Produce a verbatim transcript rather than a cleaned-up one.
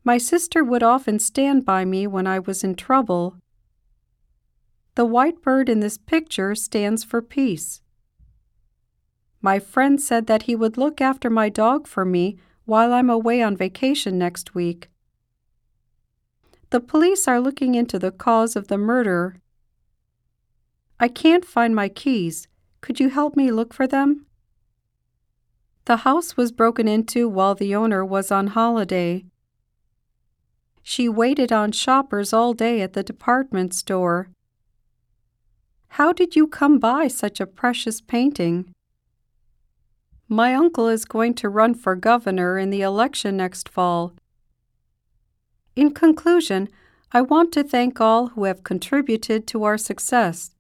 My sister would often stand by me when I was in trouble. The white bird in this picture stands for peace. My friend said that he would look after my dog for me while I'm away on vacation next week. The police are looking into the cause of the murder. I can't find my keys. Could you help me look for them? The house was broken into while the owner was on holiday. She waited on shoppers all day at the department store. How did you come by such a precious painting? My uncle is going to run for governor in the election next fall. In conclusion, I want to thank all who have contributed to our success.